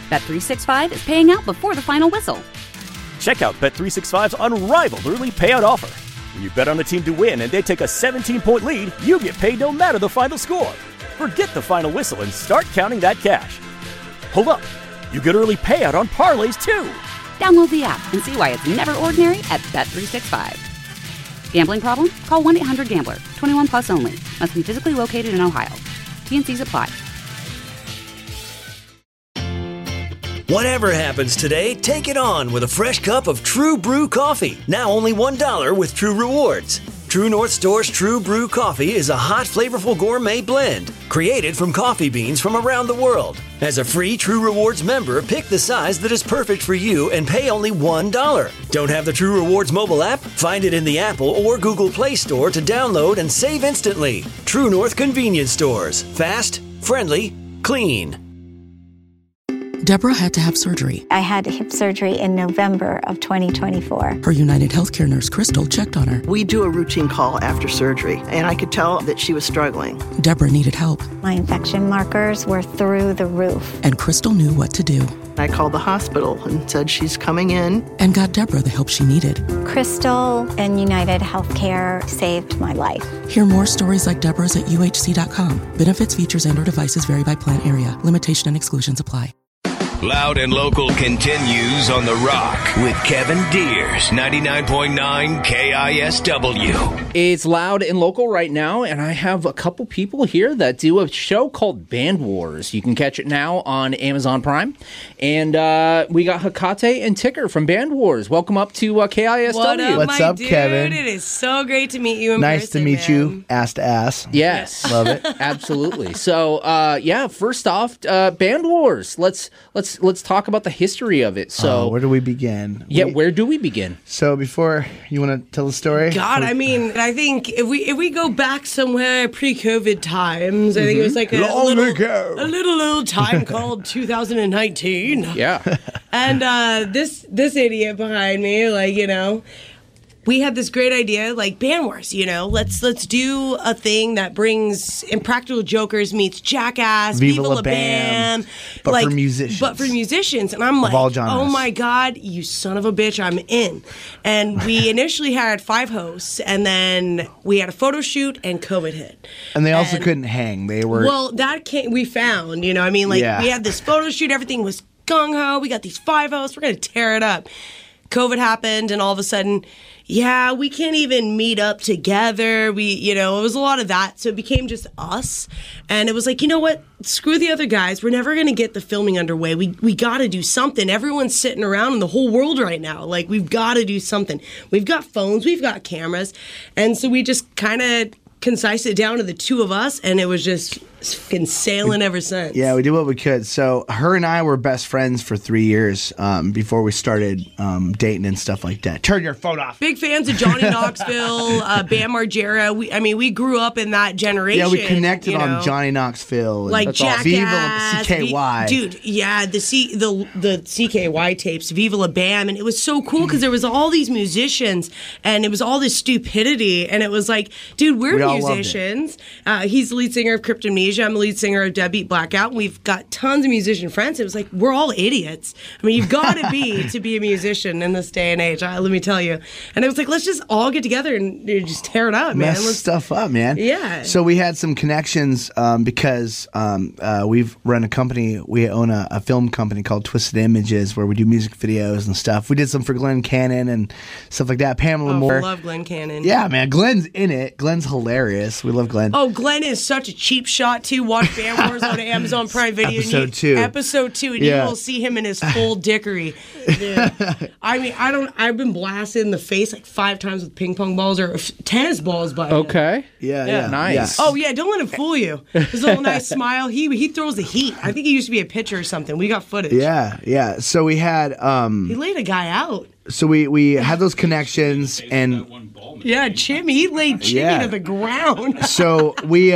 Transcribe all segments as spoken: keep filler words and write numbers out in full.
Bet three sixty-five is paying out before the final whistle. Check out Bet three sixty-five's unrivaled early payout offer. When you bet on a team to win and they take a seventeen-point lead, you get paid no matter the final score. Forget the final whistle and start counting that cash. Hold up. You get early payout on parlays, too. Download the app and see why it's never ordinary at Bet three sixty-five. Gambling problem? Call one eight hundred gambler. twenty-one plus only. Must be physically located in Ohio. T N Cs apply. Whatever happens today, take it on with a fresh cup of True Brew coffee. Now only one dollar with True Rewards. True North Store's True Brew coffee is a hot, flavorful gourmet blend created from coffee beans from around the world. As a free True Rewards member, pick the size that is perfect for you and pay only one dollar. Don't have the True Rewards mobile app? Find it in the Apple or Google Play Store to download and save instantly. True North Convenience Stores. Fast, friendly, clean. Deborah had to have surgery. I had hip surgery in November of twenty twenty-four. Her United Healthcare nurse, Crystal, checked on her. We do a routine call after surgery, and I could tell that she was struggling. Deborah needed help. My infection markers were through the roof. And Crystal knew what to do. I called the hospital and said she's coming in. And got Deborah the help she needed. Crystal and United Healthcare saved my life. Hear more stories like Deborah's at U H C dot com. Benefits, features, and or devices vary by plan area. Limitation and exclusions apply. Loud and Local continues on The Rock with Kevin Deers, ninety-nine point nine K I S W. It's Loud and Local right now, and I have a couple people here that do a show called Band Wars. You can catch it now on Amazon Prime. And uh, we got Hecate and Ticker from Band Wars. Welcome up to uh, K I S W. What up, What's my up, dude? Kevin? It is so great to meet you in Nice person, to meet man. you, ass to ass. Yes. Love it. Absolutely. So, uh, yeah, first off, uh, Band Wars. Let's let's let's talk about the history of it. So, Uh, where do we begin? yeah, We- where do we begin? So before, you want to tell the story? God, I mean, I think if we if we go back somewhere pre-COVID times, I think it was like a Long little ago. a little old time called two thousand nineteen. Yeah. And uh, this this idiot behind me, like, you know, we had this great idea, like Band Wars, you know, let's let's do a thing that brings Impractical Jokers meets Jackass, Viva Viva La La Bam, Bam, but like, for musicians. But for musicians, and I'm like, all genres. oh my God, you son of a bitch, I'm in. And we initially had five hosts, and then we had a photo shoot, and COVID hit. And they also And- couldn't hang. They were. Well, that came, we found, you know, I mean, like, Yeah. we had this photo shoot, everything was gung-ho, we got these five hosts, we're going to tear it up. COVID happened, and all of a sudden, yeah, we can't even meet up together. We, you know, it was a lot of that. So it became just us. And it was like, you know what? Screw the other guys. We're never going to get the filming underway. We we got to do something. Everyone's sitting around in the whole world right now. Like, we've got to do something. We've got phones. We've got cameras. And so we just kind of concised it down to the two of us, and it was just fucking sailing ever since. Yeah, we did what we could. So her and I were best friends for three years um, before we started um, dating and stuff like that. Turn your phone off. Big fans of Johnny Knoxville, uh, Bam Margera. We, I mean, we grew up in that generation. Yeah, we connected you know? on Johnny Knoxville. And Like That's Jackass, awesome. Viva C K Y. V- dude. Yeah, the C the the C K Y tapes, Viva La Bam, and it was so cool because there was all these musicians, and it was all this stupidity, and it was like, dude, we're We all loved it. musicians. Uh, he's the lead singer of Cryptomnesia. I'm the lead singer of Deadbeat Blackout. We've got tons of musician friends. It was like, we're all idiots. I mean, you've got to be to be a musician in this day and age. Uh, let me tell you. And it was like, let's just all get together and uh, just tear it up, man. Mess Let's, stuff up, man. Yeah. So we had some connections um, because um, uh, we've run a company. We own a, a film company called Twisted Images where we do music videos and stuff. We did some for Glenn Cannon and stuff like that. Pamela oh, Moore. love Glenn Cannon. Yeah, man. Glenn's in it. Glenn's hilarious. We love Glenn. Oh, Glenn is such a cheap shot too. Watch Band Wars on Amazon Prime Video. Episode and two. you, Episode two, and Yeah. you will see him in his full dickery. Dude. I mean, I don't. I've been blasted in the face like five times with ping pong balls or f- tennis balls by him. Okay. Yeah, Yeah. yeah. Nice. yeah. Oh yeah, don't let him fool you. His little nice smile. He he throws the heat. I think he used to be a pitcher or something. We got footage. Yeah, yeah. So we had um He laid a guy out. so we we had those connections and Yeah, Jimmy. He laid Jimmy Yeah. to the ground. so we uh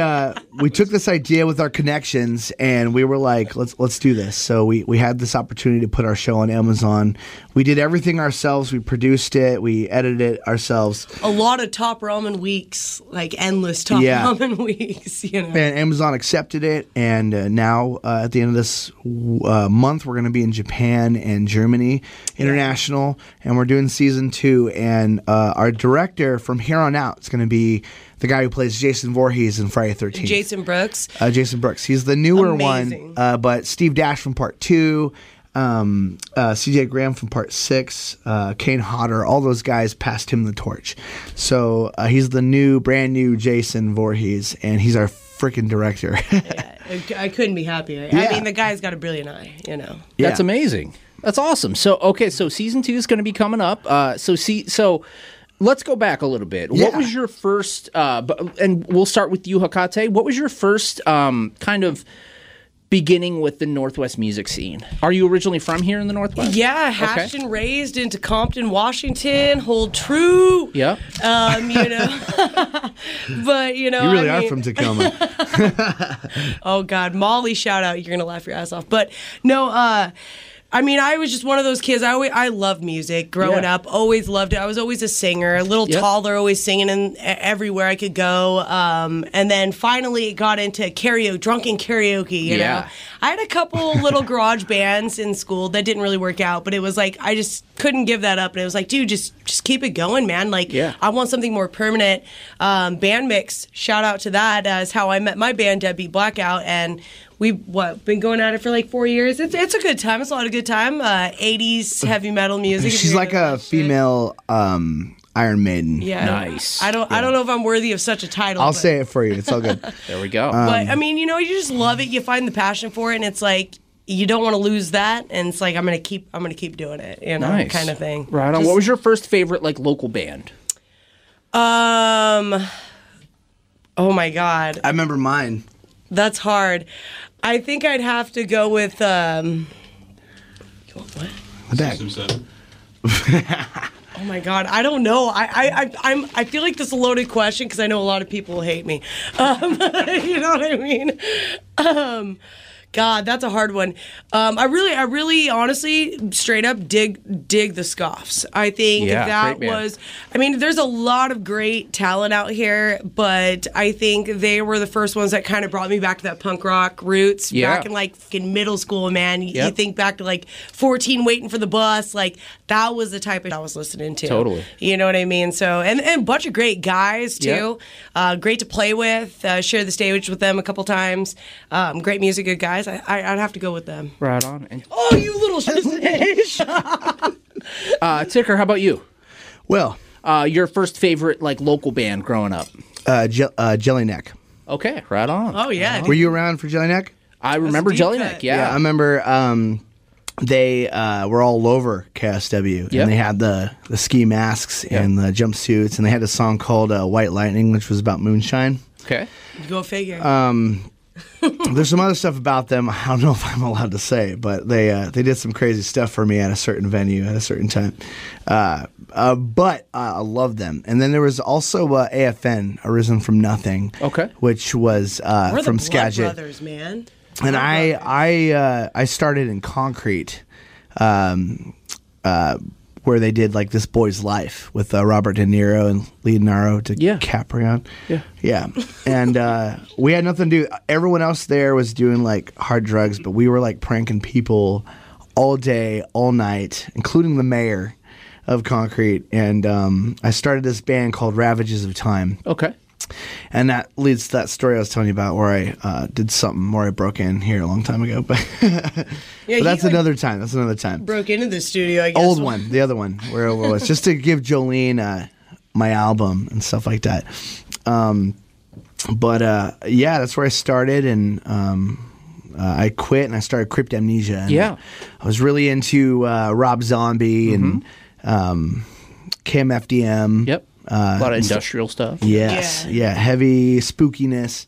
we took this idea with our connections, and we were like, let's let's do this. So we, we had this opportunity to put our show on Amazon. We did everything ourselves. We produced it. We edited it ourselves. A lot of Top Ramen weeks, like endless Top Yeah. Ramen weeks. You know. And Amazon accepted it, and uh, now uh, at the end of this uh, month, we're going to be in Japan and Germany international, and we're doing season two. And uh, our director from here on out is going to be the guy who plays Jason Voorhees in Friday the thirteenth. Jason Brooks. Uh, Jason Brooks. He's the newer Amazing. one, uh, but Steve Dash from part two, um, uh, C J Graham from part six, uh, Kane Hodder, all those guys passed him the torch. So uh, he's the new, brand new Jason Voorhees, and he's our freaking director. Yeah, I, I couldn't be happier. Yeah. I mean, the guy's got a brilliant eye, you know. That's amazing. That's awesome. So okay, so season two is going to be coming up. Uh, so see, so let's go back a little bit. Yeah. What was your first? Uh, b- and we'll start with you, Hecate. What was your first um, kind of beginning with the Northwest music scene? Are you originally from here in the Northwest? Yeah, hatched and raised into Compton, Washington. Hold true. Yeah. Um, you know, but you know, You really I are mean- from Tacoma. Oh God, Molly, shout out! You're gonna laugh your ass off. But no, uh, I mean, I was just one of those kids. I always, I loved music growing Yeah. up. Always loved it. I was always a singer, a little Yep. taller, always singing in everywhere I could go. Um, and then finally, it got into karaoke, drunken karaoke. You Yeah. know, I had a couple little garage bands in school that didn't really work out, but it was like I just couldn't give that up. And it was like, dude, just just keep it going, man. Like, Yeah. I want something more permanent. Um, band mix, shout out to that. Uh, is how I met my band, Deadbeat Blackout, and we what been going at it for like four years. It's it's a good time. It's a lot of good time. Uh, eighties heavy metal music. if She's you're like into a that shit. female um, Iron Maiden. Yeah. Nice. I don't I don't know if I'm worthy of such a title. I'll but, say it for you. It's all good. There we go. But I mean, you know, you just love it. You find the passion for it, and it's like you don't want to lose that. And it's like I'm gonna keep I'm gonna keep doing it. You know, Nice. kind of thing. Right on. Just- What was your first favorite like local band? Um. Oh my God. I remember mine. That's hard. I think I'd have to go with um what? The back. Oh my God, I don't know. I I I I'm I feel like this is a loaded question because I know a lot of people will hate me. Um, you know what I mean? Um, God, that's a hard one. Um, I really, I really, honestly, straight up dig dig the Scoffs. I think Yeah, that great band. was. I mean, there's a lot of great talent out here, but I think they were the first ones that kind of brought me back to that punk rock roots. Yeah. Back in like fucking middle school, man. You, Yep. you think back to like fourteen, waiting for the bus. Like that was the type of I was listening to. Totally. You know what I mean? So and, and a bunch of great guys too. Yep. Uh, great to play with. Uh, share the stage with them a couple times. Um, great music, good guys. I, I, I'd have to go with them. Right on. And, Oh, you little snitch! uh, Ticker, how about you? Well, Uh, your first favorite like local band growing up? uh, Je- uh, Jellyneck. Okay, right on. Oh yeah. Were you around for Jellyneck? I remember deep Jellyneck. cut. Yeah. I remember um, they uh, were all over K S W, Yep. and they had the, the ski masks Yep. and the jumpsuits, and they had a song called uh, White Lightning, which was about moonshine. Okay. Go figure. There's some other stuff about them I don't know if I'm allowed to say, but they uh, they did some crazy stuff for me at a certain venue at a certain time. Uh, uh, but uh, I love them. And then there was also uh, A F N, Arisen from Nothing. Okay. Which was uh, We're from the Blood Skagit. Brothers, man. And Blood I Brothers. I uh, I started in Concrete, um, uh, where they did like This Boy's Life with uh, Robert De Niro and Leonardo Yeah. DiCaprio. Yeah. Yeah, and uh, we had nothing to do. Everyone else there was doing like hard drugs, but we were like pranking people all day, all night, including the mayor of Concrete. And um, I started this band called Ravages of Time. Okay. And that leads to that story I was telling you about where I uh, did something where I broke in here a long time ago. But, Yeah, but he, that's like, another time. That's another time. broke into the studio. I guess. Old one, the other one, where it was just to give Jolene uh, my album and stuff like that. Um, but uh, yeah, that's where I started, and um, uh, I quit and I started Crypt Amnesia. And Yeah. I was really into uh, Rob Zombie and um, K M F D M. Yep. Uh, a lot of industrial stuff. Yes, Yeah. yeah, heavy spookiness,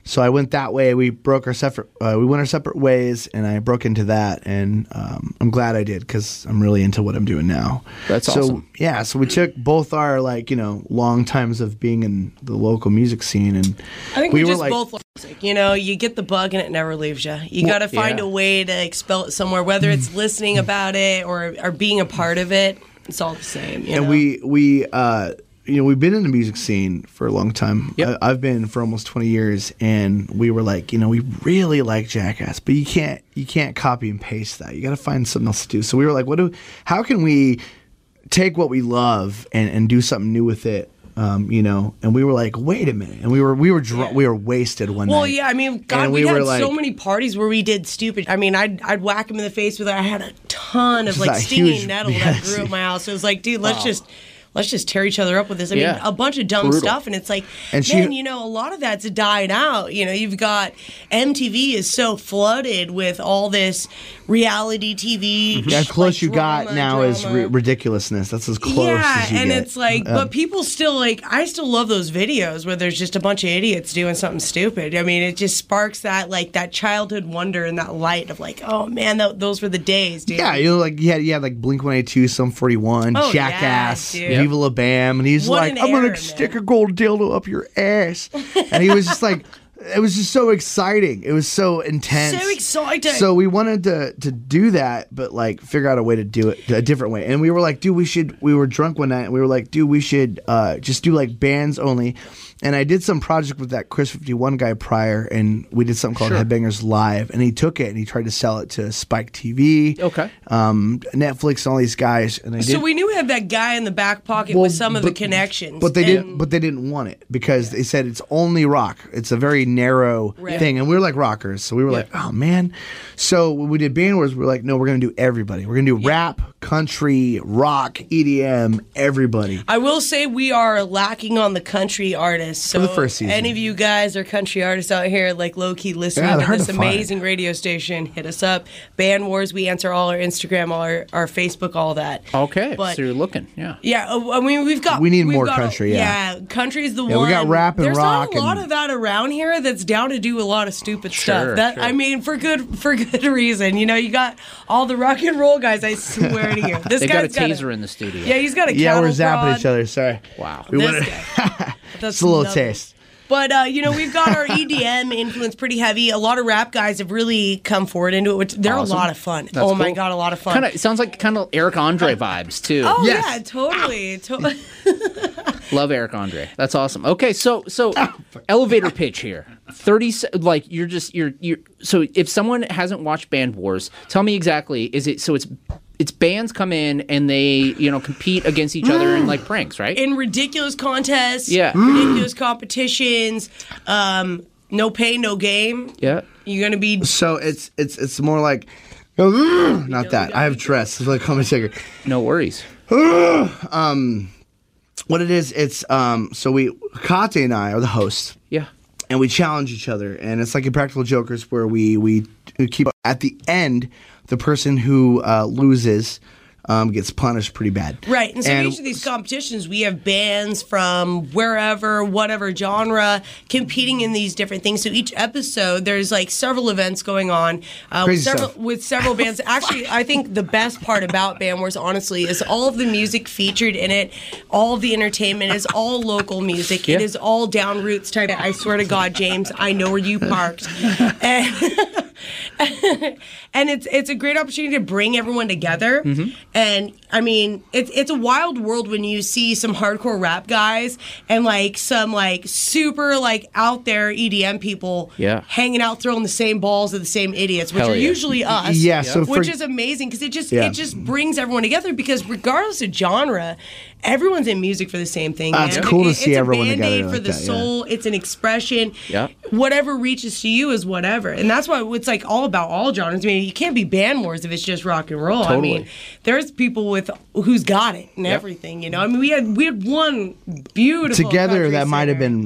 So I went that way. We broke our separate. Uh, we went our separate ways, and I broke into that. And um, I'm glad I did because I'm really into what I'm doing now. That's so, awesome. Yeah. So we took both our like you know long times of being in the local music scene, and I think we, we, were just like, both love music. You know, you get the bug and it never leaves you. You Well, got to find yeah. a way to expel it somewhere, whether it's listening about it or or being a part of it. It's all the same. You and know? we we uh, you know we've been in the music scene for a long time. Yep. I, I've been for almost twenty years, and we were like, you know, we really like Jackass, but you can't you can't copy and paste that. You got to find something else to do. So we were like, what do? How can we take what we love and, and do something new with it? Um, you know, and we were like, wait a minute, and we were we were dr- we were wasted one Well, night. yeah, I mean, God, And we, we had were like- so many parties where we did stupid. I mean, I'd I'd whack him in the face with it. I had a ton of Just like that stinging huge- nettle that yes. grew at my house. So it was like, dude, let's just let's just tear each other up with this. I Yeah. mean, a bunch of dumb Brutal. stuff, and it's like, And she- man, you know, a lot of that's died out. You know, you've got M T V is so flooded with all this reality T V. Yeah, as close like, you got drama, now is drama. ri- ridiculousness. That's as close Yeah, as you and get. it's like, Um, but people still like. I still love those videos where there's just a bunch of idiots doing something stupid. I mean, it just sparks that like that childhood wonder and that light of like, oh man, th- those were the days, dude. Yeah, you know, like you had, you had like Blink one eighty-two, Sum forty-one, Oh, yeah, Jackass, dude. Viva La Bam, and he's What like, an I'm gonna era, stick man. a gold dildo up your ass, and he was just like, it was just so exciting. It was so intense, So exciting. So we wanted to to do that, but like figure out a way to do it a different way. And we were like, dude, we should. We were drunk one night, and we were like, dude, we should uh, just do like bands only. And I did some project with that Chris fifty-one guy prior, and we did something called Sure. Headbangers Live, and he took it and he tried to sell it to Spike T V, Okay. um, Netflix, and all these guys. And I did, So we knew we had that guy in the back pocket Well, with some of the but- connections, but they and- didn't. But they didn't want it because they said it's only rock. It's a very narrow Right. thing, and we were like rockers, so we were like, oh man. So when we did Band Wars, we were like, no, we're gonna do everybody. We're gonna do rap, country, rock, E D M, everybody. I will say we are lacking on the country artists. So For the first season. any of you guys are country artists out here, like low key listening Yeah, they're to hard this to find. amazing radio station, hit us up. Band Wars, we answer all our Instagram, all our, our Facebook, all that. Okay. But- so you're looking. Yeah. Yeah, uh, I mean we've got. We need we've more got a- country, yeah. yeah, country's the Yeah, one. we got rap and There's rock not a lot and- of that around here that's down to do a lot of stupid Sure, stuff. That sure. I mean, for good for good reason. You know, you got all the rock and roll guys. I swear to you, this They got a guy's got taser in the studio. Yeah, he's got a Yeah, cattle we're zapping prod. each other. Sorry. Wow. We This wanna- guy. That's Just a little nothing. taste. But uh, you know, we've got our E D M influence pretty heavy. A lot of rap guys have really come forward into it, which they're Awesome. a lot of fun. That's oh my cool. god, a lot of fun. Kind of. It sounds like kind of Eric Andre vibes too. oh Yes. yeah, totally. To- Love Eric Andre. That's awesome. Okay, so so elevator pitch here. thirty se- like you're just you're you're so if someone hasn't watched Band Wars, tell me exactly is it so it's it's bands come in and they, you know, compete against each other in like pranks, right? in ridiculous contests, Yeah. ridiculous competitions, um, no pay, no game. yeah. You're gonna be So it's it's it's more like, not that. I have Tourette's. It's like, call me Tigger. No worries. What it is, it's um. So we, Kate and I are the hosts. Yeah. And we challenge each other, and it's like in Practical Jokers where we we keep at the end the person who uh, loses um, gets punished pretty bad. right. And so And- each of these competitions, we have bands from wherever, whatever genre, competing in these different things. So each episode, there's like several events going on uh, with Crazy several stuff. with several bands. Actually, I think the best part about Band Wars, honestly, is all of the music featured in it. All of the entertainment is all local music. Yeah. It is all down roots type. I swear to God, James, I know where you parked. And, and it's it's a great opportunity to bring everyone together. And I mean, it's it's a wild world when you see some hardcore rap guys and like some like super like out there E D M people Yeah. hanging out throwing the same balls at the same idiots, which Hell are yeah. usually us. Yeah, so which for- is amazing because it just Yeah. it just brings everyone together because regardless of genre, everyone's in music for the same thing. Ah, it's man. cool to It- see it's everyone a together Band-Aid for like the that, yeah. soul. It's an expression. Yeah. Whatever reaches to you is whatever, and that's why it's like all about all genres. I mean, you can't be Band Wars if it's just rock and roll. I Totally. mean, there's people with who's got it and Yep. everything. You know, I mean, we had we had one beautiful Together, country that might have singer. been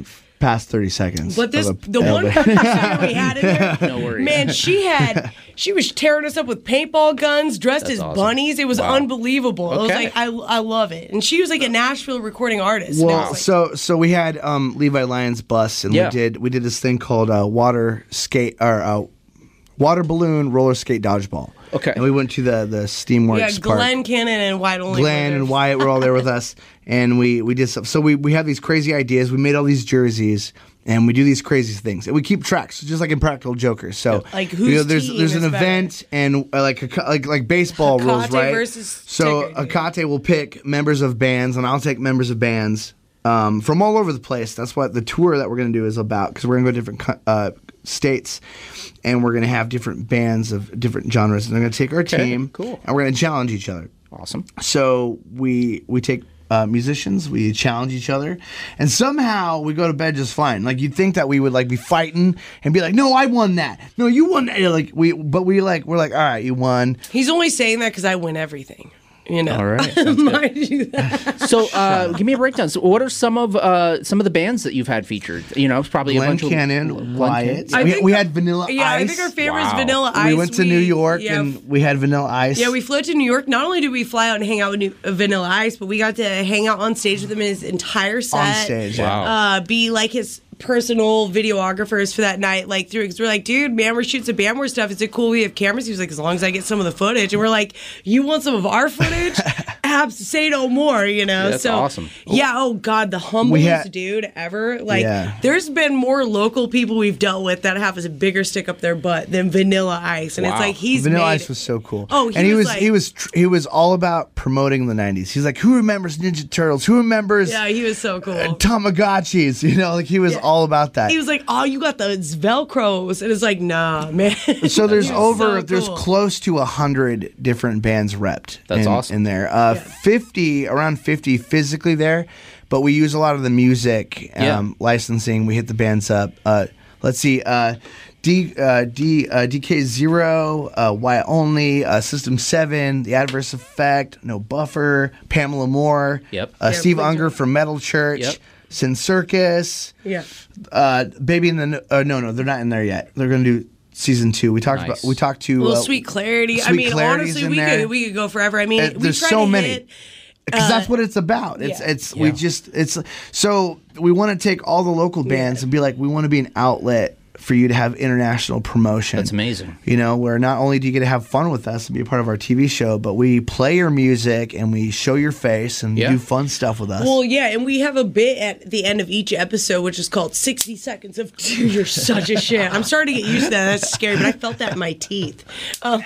past thirty seconds. But this, of a the one elevator. producer we had in there, No worries. man, she had, she was tearing us up with paintball guns, dressed That's as awesome. bunnies. It was Wow. unbelievable. It was Okay. like, I, I love it. And she was like a Nashville recording artist. and it Well, was like, so so we had um, Levi Lyons bus, and Yeah. we did we did this thing called uh, water skate or uh, water balloon roller skate dodgeball. Okay. And we went to the the Steamworks yeah, park. Glenn Cannon and White Only. Glenn were and there. Wyatt were all there with us, and we we did stuff. So we we have these crazy ideas. We made all these jerseys. And we do these crazy things, and we keep tracks, just like in Practical Jokers. So, Like, you know, whose there's team there's an is better? event, and uh, like a, like like baseball rules, Hakate right? versus So Tigger, dude. Akate will pick members of bands, and I'll take members of bands um, from all over the place. That's what the tour that we're going to do is about, because we're going to go to different co- uh, states, and we're going to have different bands of different genres, and they're going to take our Okay, team, cool. and we're going to challenge each other. Awesome. So we we take uh, musicians, we challenge each other, and somehow we go to bed just fine. Like you'd think that we would like be fighting and be like, "No, I won that. No, you won that." Like we, but we like we're like, "All right, you won." He's only saying that because I win everything. You know. All right. Sounds good. Mind you that. So, uh, give me a breakdown. So, what are some of uh, some of the bands that you've had featured? You know, it's probably Glenn a bunch Cannon, of Glenn Wyatt. I We, think- we had Vanilla Yeah, Ice. I think our favorite is Wow. Vanilla Ice. we went to New York yeah, and we had Vanilla Ice. Yeah, we flew to New York. Not only did we fly out and hang out with New, uh, Vanilla Ice, but we got to hang out on stage with him in his entire set. on stage. yeah. Wow. Uh, be like his personal videographers for that night. Like, through because we're like, dude, man, we're shooting some Bandware stuff. Is it cool we have cameras? He was like, as long as I get some of the footage. And we're like, you want some of our footage? Abs, say no more. You know. Yeah, that's so awesome. yeah. Oh God, the humblest We had- dude ever. Like, Yeah. there's been more local people we've dealt with that have a bigger stick up their butt than Vanilla Ice, and it's Wow. like he's Vanilla made Ice it. was so cool. Oh, he and he was was like- he was tr- he was all about promoting the nineties. He's like, who remembers Ninja Turtles? Who remembers Yeah, he was so cool. uh, Tamagotchis? You know, like he was all about that. He was like, "Oh, you got the Velcros," and it's like, "Nah, man." So there's He was over so there's cool. close to a hundred different bands repped. That's in, awesome. in there. Uh, Fifty around fifty physically there, but we use a lot of the music um, Yeah. licensing. We hit the bands up. Uh, let's see. Uh, D, uh, D, uh, D K Zero, uh, Why Only, uh, System Seven, The Adverse Effect, No Buffer, Pamela Moore, Yep. uh, Yeah, Steve please Unger do. from Metal Church, Yep. Sin Circus, Yeah. uh, Baby in the uh, no no they're not in there yet. They're gonna do season two. We talked Nice. about we talked to Well, uh, Sweet Clarity. I Sweet mean, Clarity's honestly, in we there. could we could go forever. I mean, Uh, we there's try so to many. hit, because uh, that's what it's about. It's yeah. it's we Yeah. just it's so we want to take all the local bands and be like, we want to be an outlet for you to have international promotion. That's amazing. You know, where not only do you get to have fun with us and be a part of our T V show, but we play your music and we show your face and Yeah. do fun stuff with us. Well, yeah, and we have a bit at the end of each episode, which is called sixty seconds of Dude, you're such a shit. I'm starting to get used to that. That's scary, but I felt that in my teeth. Um,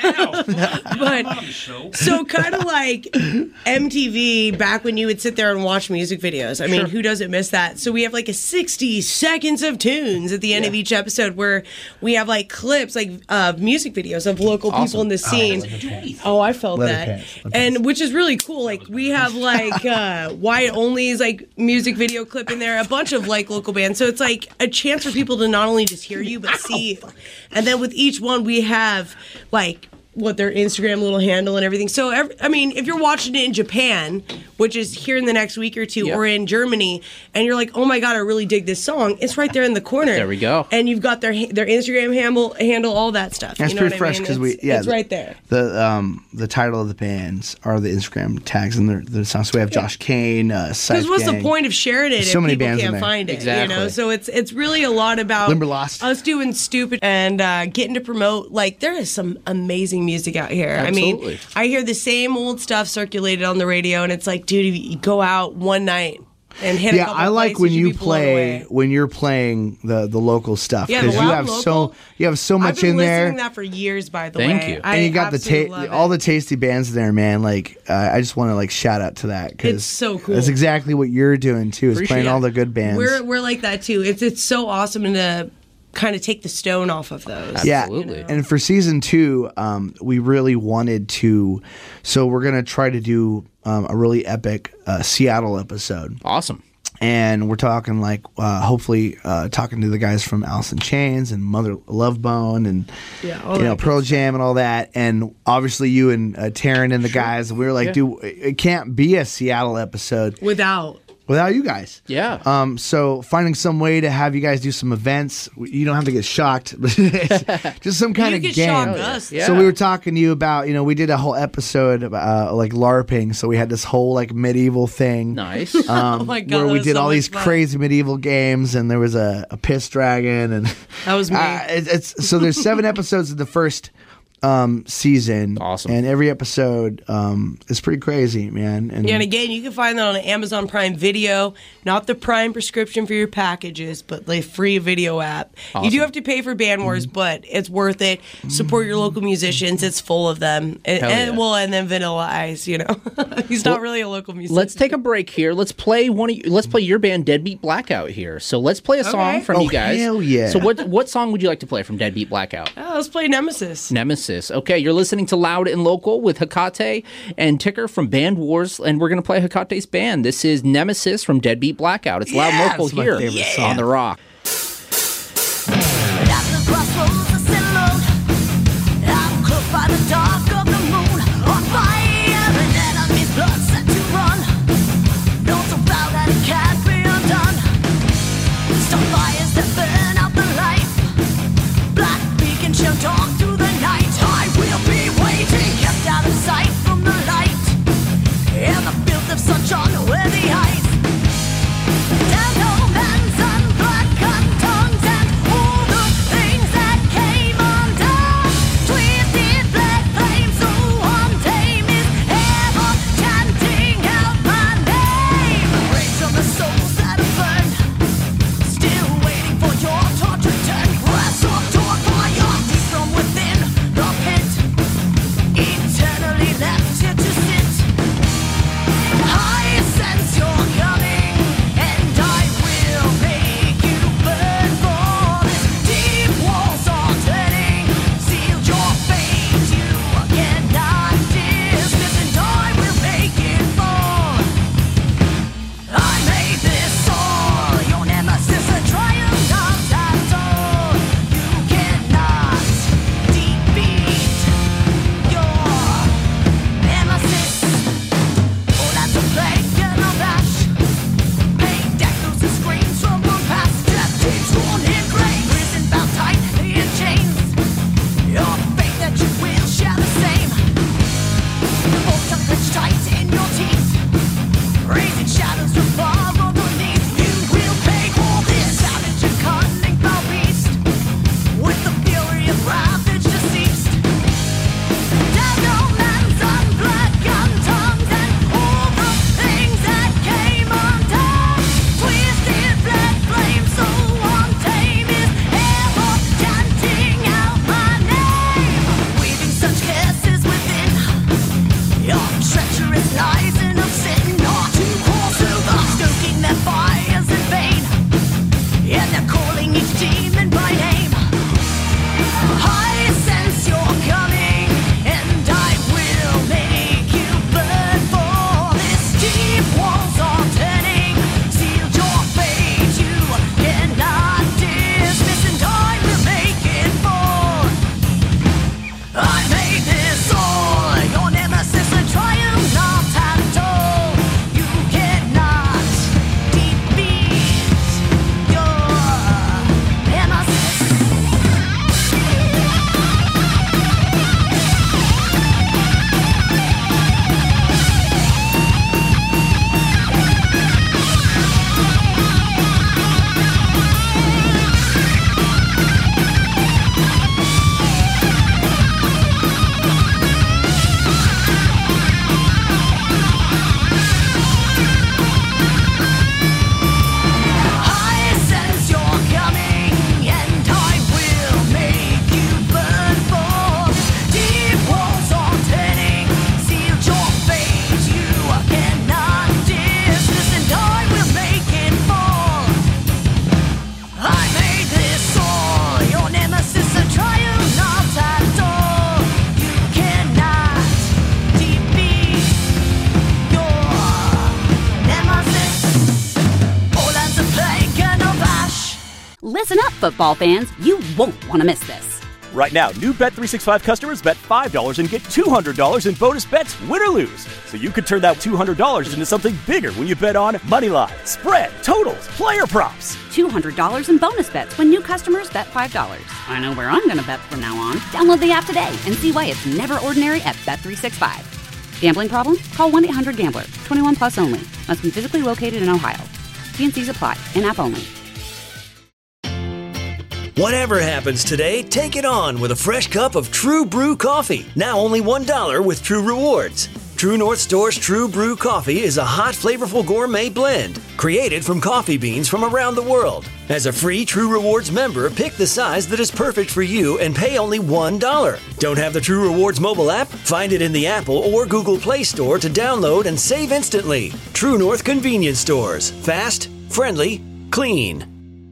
but so kind of like M T V back when you would sit there and watch music videos. I mean, who doesn't miss that? So we have like a sixty seconds of tunes at the end of each episode where we have like clips, like uh, music videos of local people Awesome. in the scene. Oh, I felt Leather that. pants, leather And which is really cool. Like we have like uh Wyatt Only's like music video clip in there, a bunch of like local bands. So it's like a chance for people to not only just hear you but see you. And then with each one we have like what their Instagram little handle and everything. So every, I mean, if you're watching it in Japan, which is here in the next week or two, Yep. or in Germany, and you're like, oh my god, I really dig this song. It's right there in the corner. There we go. And you've got their their Instagram handle, handle all that stuff. That's you know pretty what I fresh mean? because we It's- yeah it's the- right there. The um the title of the bands are the Instagram tags and the the songs. So we have Josh Kane, uh, Because what's the point of sharing it There's if so many people bands in can't there. find it? Exactly. You know, so it's it's really a lot about Limberlost. us doing stupid and uh, getting to promote. Like there is some amazing music out here. I Absolutely. mean, I hear the same old stuff circulated on the radio, and it's like, dude, if you go out one night and hit a Yeah, couple I like places, when you'd you be blown play away. when you're playing the the local stuff Yeah, the you loud have local. so you have so I've much been in there. listening to that for years, by the Thank way. you. I And you got the absolutely ta- love all it. the tasty bands there, man. Like uh, I just want to like shout out to that because It's so cool. That's exactly what you're doing too. Is Appreciate playing it. all the good bands. We're we're like that too. It's it's so awesome and to kind of take the stone off of those. Yeah, Absolutely. and for season two, um, we really wanted to. So we're gonna try to do um, a really epic uh, Seattle episode. Awesome. And we're talking like uh, hopefully uh, talking to the guys from Alice in Chains and Mother Love Bone and Yeah, all you know that good Pearl Jam and all that, and obviously you and uh, Taryn and the guys. We were like, Yeah. dude, it can't be a Seattle episode Without without you guys. Yeah. Um, so finding some way to have you guys do some events, you don't have to get shocked, but just some kind You of could game. shock us. Yeah. So we were talking to you about, you know, we did a whole episode about uh, like LARPing. So we had this whole like medieval thing. Nice. Um, Oh my God, where that we was did so all much these fun. crazy medieval games, and there was a, a piss dragon, and That was me. Uh, it, it's so there's seven episodes of the first um, season. Awesome. And every episode um, is pretty crazy, man. And Yeah, and again, you can find that on Amazon Prime Video. Not the Prime prescription for your packages, but the free video app. You do Awesome. have to pay for Band Wars, but it's worth it. Support your local musicians. It's full of them. And, Hell and yeah. well, and then Vanilla Ice, you know. He's not really a local musician. Let's take a break here. Let's play one of you, let's play your band Deadbeat Blackout here. So let's play a song Okay. from Oh, you guys. hell yeah. So what what song would you like to play from Deadbeat Blackout? Oh, let's play Nemesis. Nemesis. Okay, you're listening to Loud and Local with Hecate and Ticker from Band Wars, and we're going to play Hecate's band. This is Nemesis from Deadbeat Blackout. It's Loud and Yeah, Local it's my here favorite on song. The Rock. Talk through the night. I will be waiting, kept out of sight from the light, and the filth of such unworthy eyes. Down no man's and black tongues and all the things that came undone. Twisted black flames, so untamed is ever chanting out my name. Rage of the souls that have burned, still waiting for your torture turn. Glass of door fire, deep from within the pit, eternally left here to sit. I sense you're coming, and I will make you burn. For this deep walls are turning, sealed your fate, you cannot dismiss, and I will make it fall. I made this all, your nemesis, a triumph of that all. You cannot defeat your nemesis. Oh, that's a plague and a bash. Pain, death, loses screams from one past. Death keeps torn in graves, prison bound tight in chains. Your fate that you will share the same. Both tongue clenched tight in your teeth, raising shadows from far underneath. You will pay for this savage and cunning foul beast, with the fury of ravage deceased. Down no man's on blood, gun tongues, and all the things that came undone. Twisted black flames, so untamed is ever chanting out my name. Weaving such curses within your treacherous lies and of sin are too close to the stoking their fires in vain, and they're calling each demon by name. I sense you're coming, and I will make you burn. For this deep walls are turning, sealed your fate, you cannot dismiss, and I will make it fall. I made this all, your nemesis, a triumph not at all. You cannot defeat your nemesis. I sense you're coming, and I will make you burn. For this deep walls are turning, sealed your fate, you cannot dismiss, and I will make it fall. I made this all, your nemesis, a triumph not at all. You cannot defeat your nemesis. All as a plague and a bash. Listen up, football fans. You won't want to miss this. Right now, new Bet three sixty-five customers bet five dollars and get two hundred dollars in bonus bets, win or lose. So you could turn that two hundred dollars into something bigger when you bet on moneyline, spread, totals, player props. two hundred dollars in bonus bets when new customers bet five dollars. I know where I'm going to bet from now on. Download the app today and see why it's never ordinary at Bet three sixty-five. Gambling problem? Call one eight hundred gambler. twenty-one plus only. Must be physically located in Ohio. T N Cs apply. In-app only. Whatever happens today, take it on with a fresh cup of True Brew coffee. Now only one dollar with True Rewards. True North Store's True Brew coffee is a hot, flavorful gourmet blend created from coffee beans from around the world. As a free True Rewards member, pick the size that is perfect for you and pay only one dollar. Don't have the True Rewards mobile app? Find it in the Apple or Google Play Store to download and save instantly. True North Convenience Stores. Fast, friendly, clean.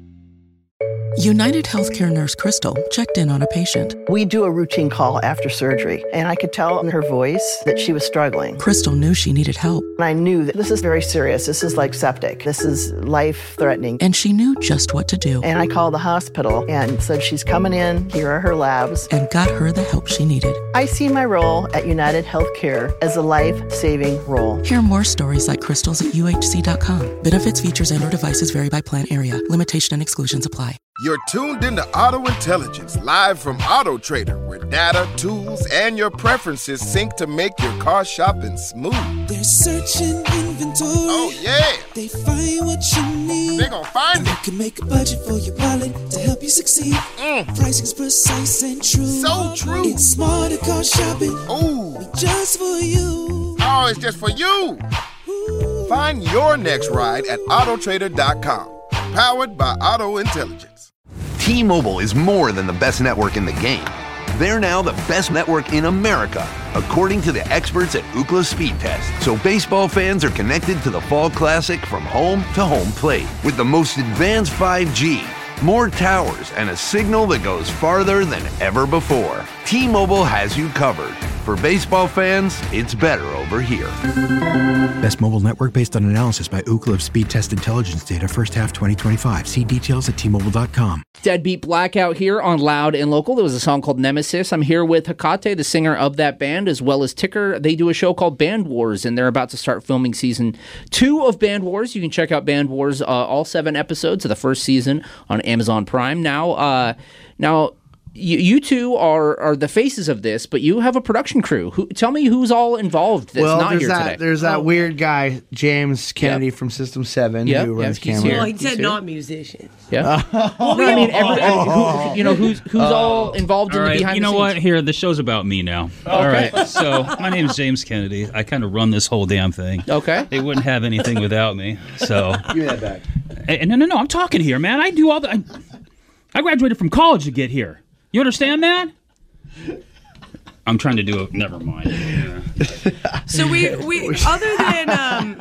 United Healthcare nurse Crystal checked in on a patient. We do a routine call after surgery, and I could tell in her voice that she was struggling. Crystal knew she needed help. And I knew that this is very serious. This is like septic. This is life-threatening. And she knew just what to do. And I called the hospital and said, she's coming in. Here are her labs. And got her the help she needed. I see my role at United Healthcare as a life-saving role. Hear more stories like Crystal's at U H C dot com. Benefits, features, and or devices vary by plan area. Limitation and exclusions apply. You're tuned into Auto Intelligence, live from Auto Trader, where data, tools, and your preferences sync to make your car shopping smooth. They're searching inventory. Oh, yeah. They find what you need. They're gonna find and it. They can make a budget for your wallet to help you succeed. Mm. Pricing's precise and true. So true. It's smarter car shopping. Ooh. Just for you. Oh, it's just for you. Ooh. Find your next ride at Auto Trader dot com. Powered by Auto Intelligence. T-Mobile is more than the best network in the game. They're now the best network in America, according to the experts at Ookla Speed Test. So baseball fans are connected to the Fall Classic from home to home plate with the most advanced five G, more towers, and a signal that goes farther than ever before. T-Mobile has you covered. For baseball fans, it's better over here. Best mobile network based on analysis by Ookla of Speed Test Intelligence data first half twenty twenty-five. See details at T Mobile dot com. Deadbeat Blackout here on Loud and Local. There was a song called Nemesis. I'm here with Hecate, the singer of that band, as well as Ticker. They do a show called Band Wars, and they're about to start filming season two of Band Wars. You can check out Band Wars, uh, all seven episodes of the first season on Amazon Prime. Now, uh, now. You, you two are, are the faces of this, but you have a production crew. Who, tell me who's all involved that's well, not there's here that, today. There's that oh. weird guy, James Kennedy yep. from System seven, yep. who runs yep. camera. Well, he said not musicians. Yeah. well, I mean, every, who, you know, who's who's uh, all involved all in right, the behind you know the scenes? what? Here, the show's about me now. Okay. All right. So my name is James Kennedy. I kind of run this whole damn thing. Okay. They wouldn't have anything without me. So give me that back. And no, no, no. I'm talking here, man. I do all the. I, I graduated from college to get here. You understand that? I'm trying to do it. Never mind. Yeah. So we we other than um,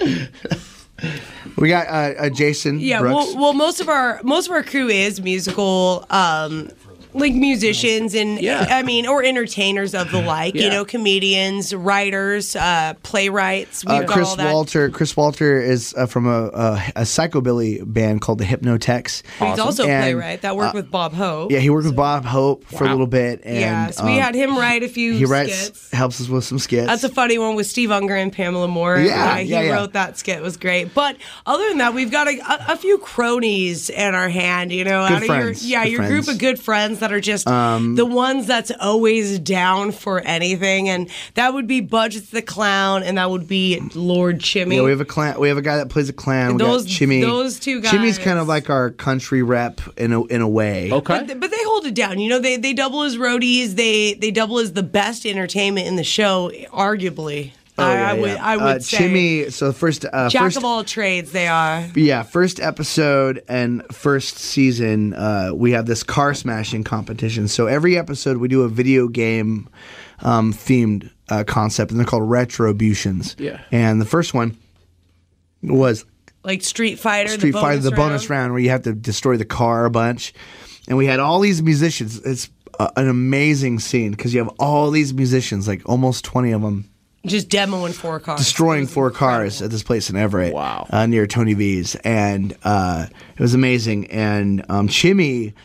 we got uh, uh, Jason. yeah. Brooks. Well, well, most of our most of our crew is musical. Um, like musicians and yeah. I mean, or entertainers of the like, yeah. you know, comedians, writers, uh, playwrights. We've Uh, got Chris all that. Walter. Chris Walter is uh, from a, a, a psychobilly band called the Hypnotex. He's awesome. also a And, playwright that worked uh, with Bob Hope. Yeah, he worked with Bob Hope for Wow. a little bit. And, yeah, so we um, had him write a few He writes, skits. helps us with some skits. That's a funny one with Steve Unger and Pamela Moore. Yeah, he yeah, yeah. wrote that skit. It was great. But other than that, we've got a, a, a few cronies in our hand, you know, Good out of friends. your yeah, Good your friends. group of good friends that are just Um, the ones that's always down for anything. And that would be Budgets the Clown, and that would be Lord Chimmy. Yeah, we have a clan. We have a guy that plays a clown. We Those- got Chimmy. those two Chimmy's guys. kind of like our country rep in a in a way. Okay. But, but they hold it down. You know, they, they double as roadies. They they double as the best entertainment in the show, arguably. Oh, I, yeah, I would yeah. I would uh, say. Chimmy. So first, uh, Jack first, of all trades, they are. yeah, first episode and first season, uh, we have this car smashing competition. So every episode, we do a video game um, themed uh, concept, and they're called retributions. Yeah. And the first one was Like Street Fighter, Street the Fighter, bonus the round. bonus round, where you have to destroy the car a bunch. And we had all these musicians. It's uh, an amazing scene because you have all these musicians, like almost twenty of them, Just demoing four cars. destroying four cars at this place in Everett, Wow. uh, near Tony V's, and uh, it was amazing. And um, Chimmy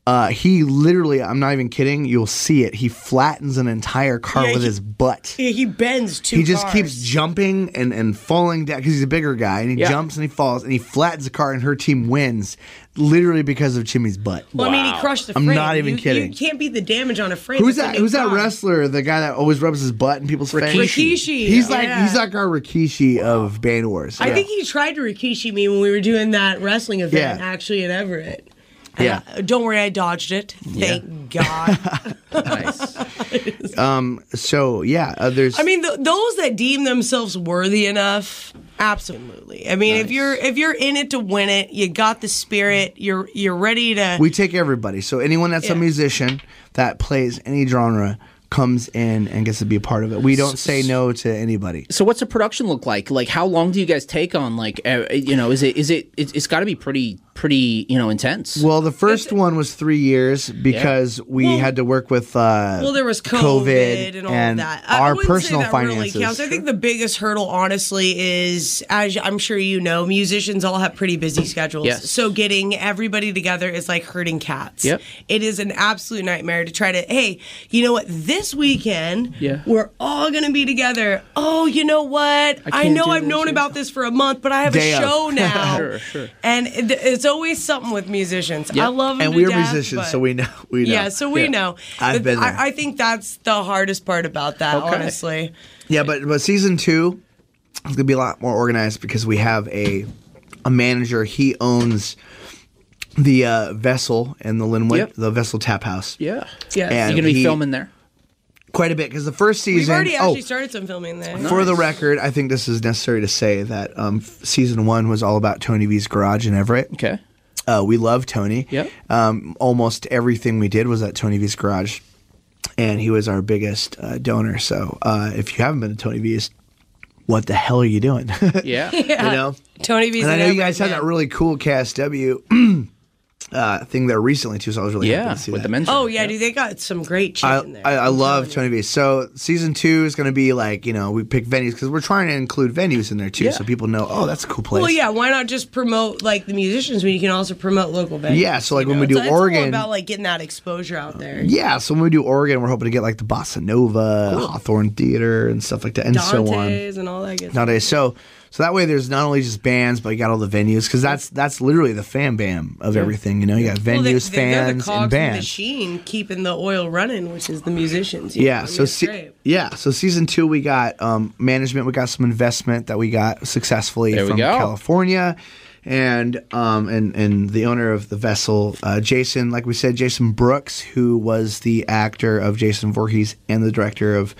Uh, he literally, I'm not even kidding, you'll see it. He flattens an entire car Yeah, with he- his butt. Yeah, he bends two He just cars. keeps jumping and, and falling down because he's a bigger guy, and he Yeah. jumps and he falls and he flattens the car, and her team wins literally because of Jimmy's butt. Well, I mean, he crushed the I'm frame. not even You- kidding. You can't beat the damage on a frame. Who's It's a that? big Who's that car. wrestler? The guy that always rubs his butt in people's face. Rikishi. Rikishi, He's like yeah. he's like our Rikishi of Band Wars. I Yeah. think he tried to Rikishi me when we were doing that wrestling event, Yeah. actually, in Everett. Yeah. Uh, don't worry, I dodged it. Thank God. Um. So yeah, uh, there's. I mean, th- those that deem themselves worthy enough, absolutely. I mean, if you're if you're in it to win it, you got the spirit. You're you're ready to. we take everybody. So anyone that's Yeah. a musician that plays any genre comes in and gets to be a part of it. We don't say no to anybody. So what's the production look like? Like how long do you guys take on? Like uh, you know, is it is it it's, it's got to be pretty pretty you know intense. Well, the first one was three years because we Well- had to work with uh, Well, there was COVID, and all of that. I our wouldn't personal say that finances. Really counts. I think the biggest hurdle, honestly, is as I'm sure you know, musicians all have pretty busy schedules. Yes. So getting everybody together is like herding cats. Yep. It is an absolute nightmare to try to. Hey, you know what? This weekend, Yeah. we're all gonna be together. Oh, you know what? I, can't know do I've this, known about this for a month, but I have Day a of. show now. Sure, sure. And it, it's always something with musicians. I love them and to we're death, musicians, but- so we know. We know. Yeah, so we Yeah. know. I've But been there. I, I think that's the hardest part about that, Okay. honestly. Yeah, but but season two is gonna be a lot more organized because we have a a manager. He owns the uh, Vessel and the Linwood, Yep. the Vessel Tap House. Yeah. Yeah. And You gonna be he- filming there? Quite a bit because the first season. We've already actually oh, started some filming there. for the record, I think this is necessary to say that um, f- season one was all about Tony V's Garage in Everett. Okay. Uh, we love Tony. Yep. Um, almost everything we did was at Tony V's Garage, and he was our biggest uh, donor. So uh, if you haven't been to Tony V's, what the hell are you doing? Yeah. You know? Tony V's And I in know you Everett, guys had man. that really cool K S W uh, thing there recently too, so I was really Yeah, happy to see with that. the men's Oh, yeah, dude, they got some great shit I, in there. I, I I'm love telling Tony V. So season two is going to be like, you know, we pick venues because we're trying to include venues in there too, Yeah. so people know, oh, that's a cool place. Well, yeah, why not just promote, like, the musicians when you can also promote local venues? Yeah, so, like, you when know? we do it's, it's all Oregon- about, like, getting that exposure out there. Yeah, so when we do Oregon, we're hoping to get like the Bossa Nova, Cool. Hawthorne Theater, and stuff like that, and so on. Dante's and all that good stuff. Nowadays, so so that way there's not only just bands, but you got all the venues because that's that's literally the fan bam of Yeah. everything. You know, you got Well, they- venues, they, they're the fans, cogs and in the bands. machine keeping the oil running, which is the musicians. you know? I Yeah, mean, so it's se- great. yeah, so season two we got um, management, we got some investment that we got successfully There we from go. California, and um and and the owner of the Vessel, uh, Jason, like we said, Jason Brooks, who was the actor of Jason Voorhees and the director of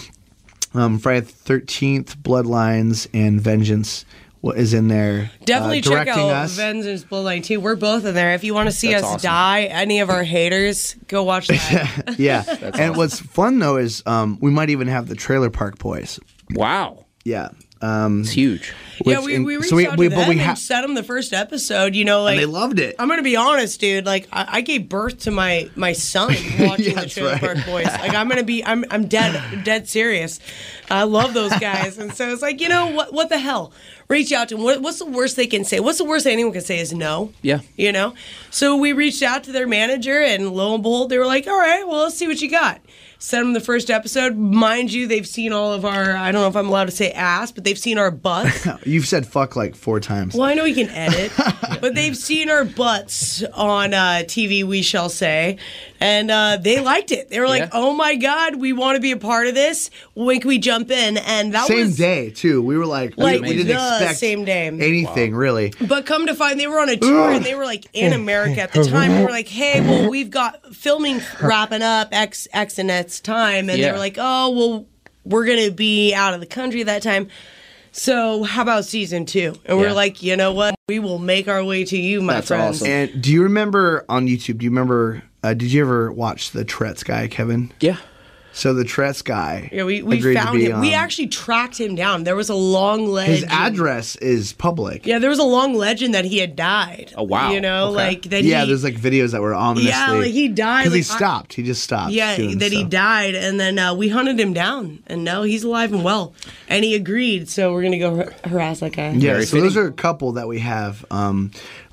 um, Friday the thirteenth, Bloodlines, and Vengeance, what is in there. Definitely uh, check directing out us. Vengeance Bloodline too. We're both in there. If you want to see That's us awesome. die, any of our haters, go watch that. Yeah, and what's fun though is um, we might even have the Trailer Park Boys. Wow. Yeah. Um, it's huge. Yeah, we, we reached so we, out we, to but them we and ha- sent them the first episode. You know, like and they loved it. I'm gonna be honest, dude. Like I, I gave birth to my my son watching Yeah, the that's Trailer right. Park Boys. Like I'm gonna be, I'm I'm dead dead serious. I love those guys, and so it's like, you know what? What the hell? Reach out to them. What, what's the worst they can say? What's the worst anyone can say is no. Yeah. You know? So we reached out to their manager, and lo and behold, they were like, all right, well, let's see what you got. Sent them the first episode. Mind you, they've seen all of our, I don't know if I'm allowed to say ass, but they've seen our butts. You've said fuck like four times. Well, I know you can edit, but they've seen our butts on uh, T V, we shall say, and uh, they liked it. They were like, Yeah. oh my God, we want to be a part of this. When can we jump in? And that Same was day too. We were like, we- like we, didn't the expect same day. anything really. But come to find, they were on a tour and they were like in America at the time. They were like, "Hey, well, we've got filming wrapping up X X and X time," and Yeah. they were like, "Oh, well, we're gonna be out of the country at that time. So how about season two?" And Yeah. we're like, "You know what? We will make our way to you, my That's friends." awesome. And do you remember on YouTube? Do you remember? Uh, did you ever watch the Tourette's guy, Kevin? Yeah. So the Tourette's guy. Yeah, we, we agreed to found be him. We on- actually tracked him down. There was a long legend. His address is public. Yeah, there was a long legend that he had died. Oh, wow. You know, Okay. like that. Yeah, he, there's like videos that were ominously. Yeah, like he died. because he like, I- stopped. he just stopped. Yeah, doing that he stuff. died, and then uh, we hunted him down, and no, he's alive and well, and he agreed. So we're gonna go har- harass that guy. Yeah, Very so those fitting. are a couple that we have. Um,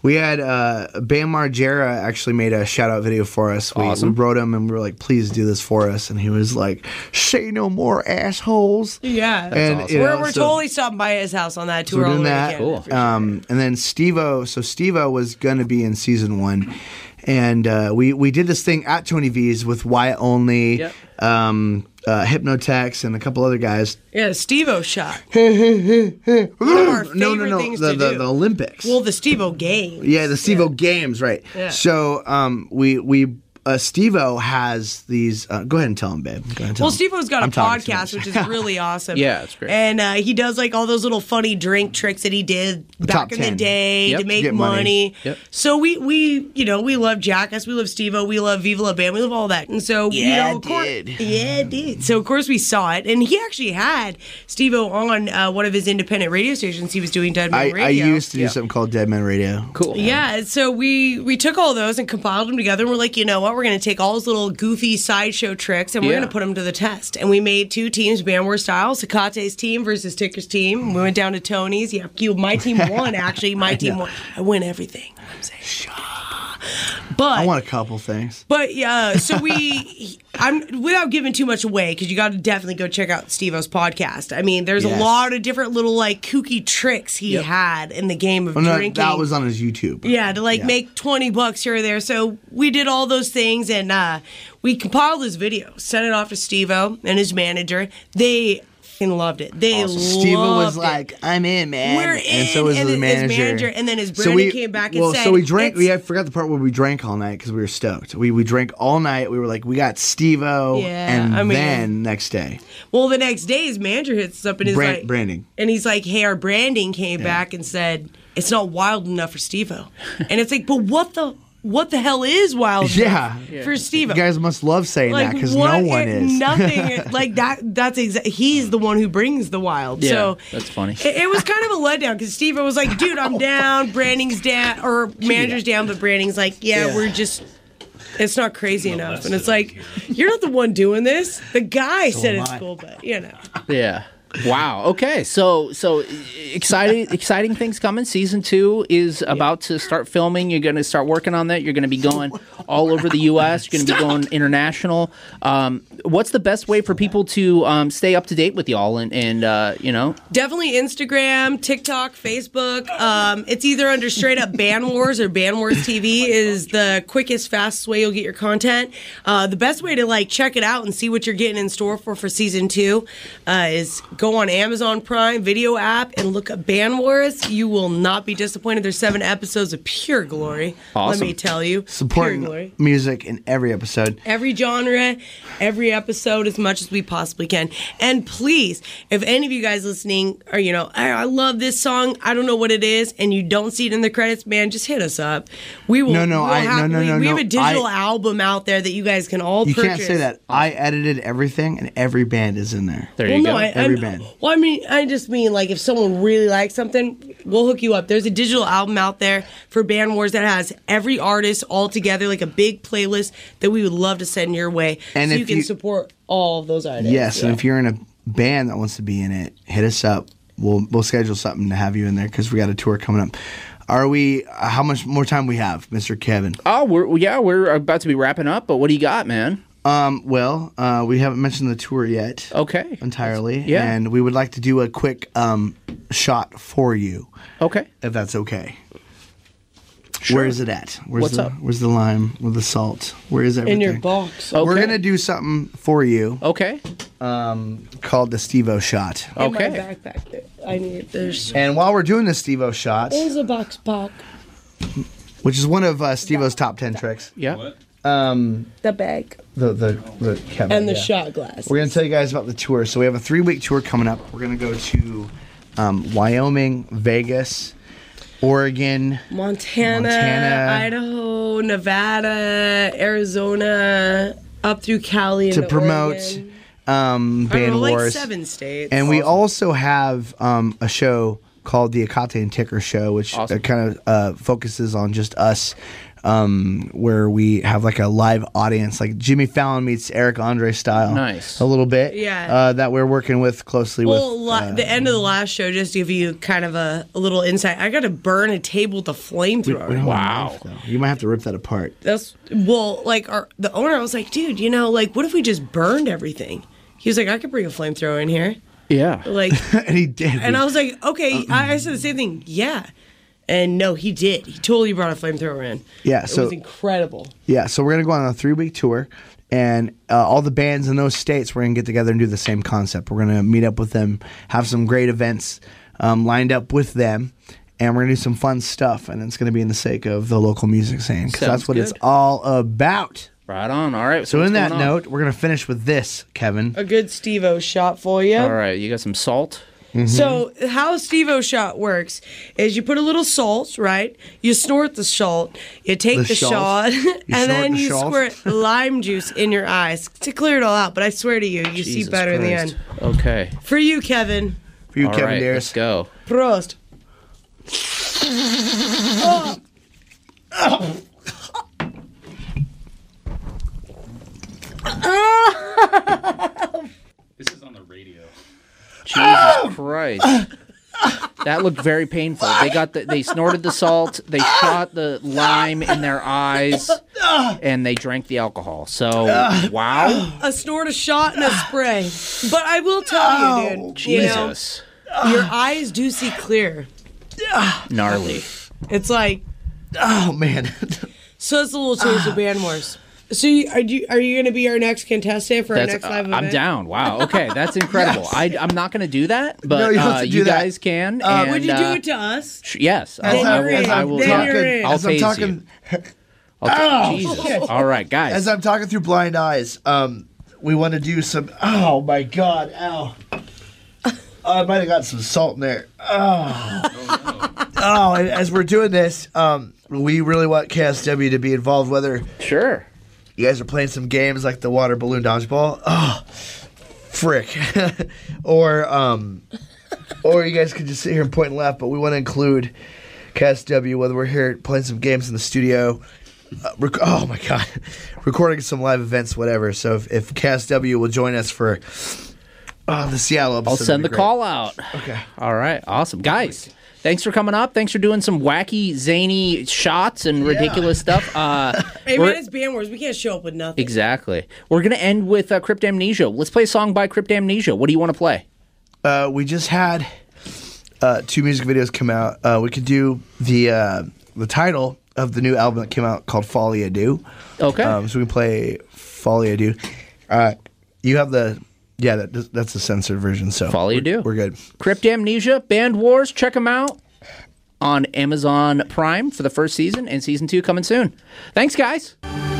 We had uh, Bam Margera actually made a shout out video for us. We, Awesome. we wrote him and we were like, please do this for us. And he was like, say no more, assholes. Yeah, That's And, awesome. you we're know, we're so- totally stopping by his house on that So tour. we're all the doing way that. to Canada, for Um, and then Steve-O. So Steve-O was going to be in season one. And uh, we, we did this thing at Tony V's with Wyatt Only, Yep. um, uh, Hypnotex, and a couple other guys. Yeah, Steve-O shot. One of our favorite no, no, no. things The, to the, do. the Olympics. Well, the Steve-O game. Yeah, the Steve-O Games, right. Yeah. So um, we, we uh, Steve-O has these. Uh, go ahead and tell him, babe. Go ahead and tell Well, him. Steve-O's got a I'm talking too podcast, much. which is really awesome. Yeah, it's great. And uh, he does like all those little funny drink tricks that he did The back top in ten. the day Yep. to make Get money. money. Yep. So we, we, you know, we love Jackass, we love Steve-O, we love Viva La Bam, we love all that. And so, you Yeah, know, of course, dude. yeah, dude. So of course we saw it, and he actually had Steve-O on uh, one of his independent radio stations. He was doing Dead Man I, Radio. I used to do something called Dead Man Radio. Cool. Yeah, so we we took all those and compiled them together, and we're like, you know what? We're going to take all those little goofy sideshow tricks, and we're Yeah. going to put them to the test. And we made two teams, Bandwar style, Sakate's team versus Ticker's team. We went down to Tony's. Yeah, you, my team won, actually. My team won. I win everything. I'm saying. Shut up. But I want a couple things. but yeah, so we, I'm without giving too much away because you got to definitely go check out Steve-O's podcast. I mean, there's Yes. a lot of different little like kooky tricks he Yep. had in the game of Oh, no, drinking. that was on his YouTube. Yeah, to like Yeah. make twenty bucks here or there. So we did all those things and uh, we compiled this video, sent it off to Steve-O and his manager. They fucking loved it. They loved Steve-O was it. like, I'm in, man. We're And so in, was and his his manager. manager, and then his So Brandon we- came back and well, said, so we drank. "It's- We I forgot the part where we drank all night because we were stoked. We we drank all night. We were like, we got Steve-O, Yeah, and I mean- then next day, Well, the next day, his manager hits us up and he's Brand- like, branding. and he's like, "Hey, our branding came back and said it's not wild enough for Steve-O," and it's like, "But what the what the hell is wild Yeah. enough for Steve-O?" You guys must love saying that because what- no one is. nothing like that. That's exa- he's the one who brings the wild. Yeah, so that's funny. It, it was kind of a letdown because Steve-O was like, "Dude, I'm down. Branding's down, or manager's down, but Branding's like, yeah, Yeah. we're just." It's not crazy enough, and it's like you're not the one doing this. The guy said am it's I. cool, but you know. Yeah. Wow. Okay. So so exciting exciting things coming. Season two is about to start filming. You're going to start working on that. You're going to be going all over the U S. You're going to be going international. Um, what's the best way for people to um, stay up to date with y'all and and uh, you know? Definitely Instagram, TikTok, Facebook. Um, it's either under straight up Band Wars or Band Wars T V is the quickest, fastest way you'll get your content. Uh, the best way to like check it out and see what you're getting in store for for season two uh, is go on Amazon Prime Video app and look up Band Wars. You will not be disappointed. There's seven episodes of pure glory. Awesome. Let me tell you, pure Supporting glory. music in every episode. Every genre, every episode, as much as we possibly can. And please, if any of you guys listening are, you know, I, I love this song, I don't know what it is, and you don't see it in the credits, man, just hit us up. We will. No, no, we'll I- have, no, no, we, no, we have no, a digital I- album out there that you guys can all You purchase. can't say that. I edited everything, and every band is in there. There Well, you no, go. I, Every I, band. Well, I mean, I just mean like if someone really likes something, we'll hook you up. There's a digital album out there for Band Wars that has every artist all together, like a big playlist that we would love to send your way, And so if you can you- support all of those artists. Yes, and if you're in a band that wants to be in it, hit us up. We'll we'll schedule something to have you in there because we got a tour coming up. Are we? Uh, how much more time we have, Mister Kevin? Oh, we're yeah, we're about to be wrapping up. But what do you got, man? Um, well, uh, we haven't mentioned the tour yet. Okay. Entirely. Yeah. And we would like to do a quick um, shot for you. Okay. If that's okay. Sure. Where is it at? Where's What's the, up? Where's the lime with the salt? Where is everything? in your box. We're Okay. gonna do something for you. Okay. Um, called the Steve-O shot. In my Okay. backpack. there. I need. There's. And while we're doing the Steve-O shot, There's a box pack. which is one of uh, Steve-O's top ten tricks. Yeah. Um, The bag the the the Kevin, and the yeah. shot glass. We're gonna tell you guys about the tour. So we have a three week tour coming up. We're gonna go to um, Wyoming, Vegas, Oregon, Montana, Montana. Idaho, Nevada, Arizona, up through Cali to into promote Oregon. um, I don't Band know, like Wars. seven states. And we also have um, a show called the Akate and Ticker Show, which Awesome. uh, kind of uh, focuses on just us um, where we have like a live audience, like Jimmy Fallon meets Eric Andre style. Nice. A little bit. Yeah. Uh, that we're working with closely Well, with. la- uh, the end of the last show, just to give you kind of a, a little insight, I got to burn a table with a flamethrower. we don't have enough, though. You might have to rip that apart. That's well, like our the owner. I was like, dude, you know, like, what if we just burned everything? He was like, I could bring a flamethrower in here. Yeah. Like, and he did. and I was like, okay. I, I said the same thing. Yeah. And no, he did. He totally brought a flamethrower in. Yeah, it so- was incredible. Yeah, so we're gonna go on a three week tour, and uh, all the bands in those states we're gonna get together and do the same concept. We're gonna meet up with them, have some great events um, lined up with them, and we're gonna do some fun stuff. And it's gonna be in the sake of the local music scene because Sounds that's what it's good. all about. Right on. All right. So, what's in that going on? note, we're gonna finish with this, Kevin. A good Steve-O shot for you. All right. You got some salt? Mm-hmm. So how a Steve-O shot works is you put a little salt, right? You snort the salt, you take The the, salt? shot, You and snort then the you salt? squirt lime juice in your eyes to clear it all out. But I swear to you, you see Jesus better in the Christ. end. Okay. For you, Kevin. For you, All Kevin right, Deers. let's go. Prost. This is on the radio. Jesus Christ. That looked very painful. They got the, they snorted the salt, they shot the lime in their eyes, and they drank the alcohol. So, wow. A snort, a shot, and a spray. But I will tell you, dude. You know, Jesus. your eyes do see clear. Gnarly. It's like, oh man. So it's a little change of band wars. So you, are you are you going to be our next contestant for our That's, next live uh, event? I'm down. Wow. Okay, that's incredible. Yes. I, I'm not going to do that, but No, you don't have uh, to do you that. guys can. Uh, and, Would you do uh, it to us? sh- Yes. As I'll, I'm- I will. as I I'm will. Then talking- you're in. I'll as I'm phase talking- you. I'll Oh, Jesus. shit. All right, guys. As I'm talking through blind eyes, um, we want to do some. Oh my God! Ow! Oh, I might have got some salt in there. Oh, oh! And as we're doing this, um, we really want K S W to be involved. Whether Sure. you guys are playing some games like the water balloon dodgeball, oh, frick, or um, or you guys could just sit here and point and laugh. But we want to include K S W, whether we're here playing some games in the studio. Uh, rec- oh my God, recording some live events, whatever. So if, if K S W will join us for uh, the Seattle episode, I'll that'd send be the great. call out. Okay. All right. Awesome. Guys, thanks for coming up. Thanks for doing some wacky, zany shots and ridiculous stuff. Uh, Hey we're- man, it's band wars. We can't show up with nothing. exactly. We're going to end with uh, Crypt Amnesia. Let's play a song by Crypt Amnesia. What do you want to play? Uh, we just had uh, two music videos come out. Uh, we could do the uh, the title of the new album that came out called Folly Ado. Okay. Um, so we can play Folly Ado. Uh, you have the yeah, that, that's the censored version. So Folly we're, Ado. We're good. Crypt Amnesia, Band Wars. Check them out on Amazon Prime for the first season, and season two coming soon. Thanks, guys.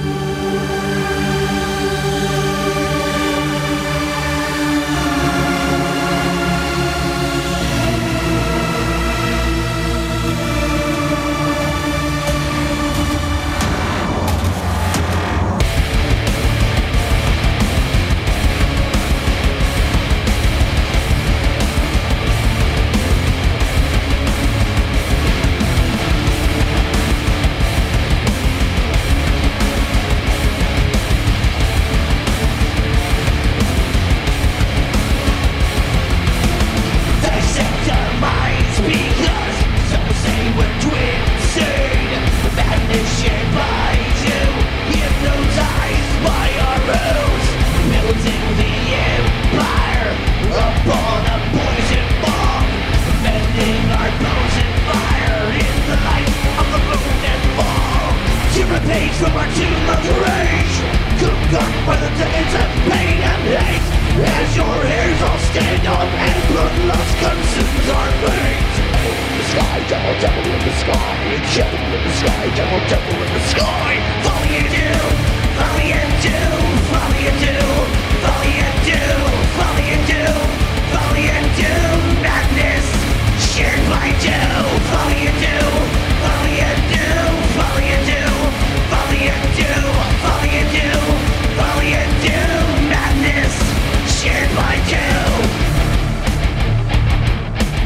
Dissect our minds because some say we're twisted. Madness shared by you, hypnotized by our rules. Building the empire upon a poison bomb. Bending our bones in fire in the light of the moon and fog. Tear a page from our tomb of rage. Cooked up by the decades of pain and hate. As your hairs all stand up and bloodlust consumes our veins. In the sky, devil, devil in the sky. Devil in the sky, devil, devil in the sky. Folly and do, folly and do, folly and do, folly and do, folly and do, folly and do. Madness shared by do, folly and do, folly and do, folly and do, folly and do, folly and do, folly and do. Madness shared by do.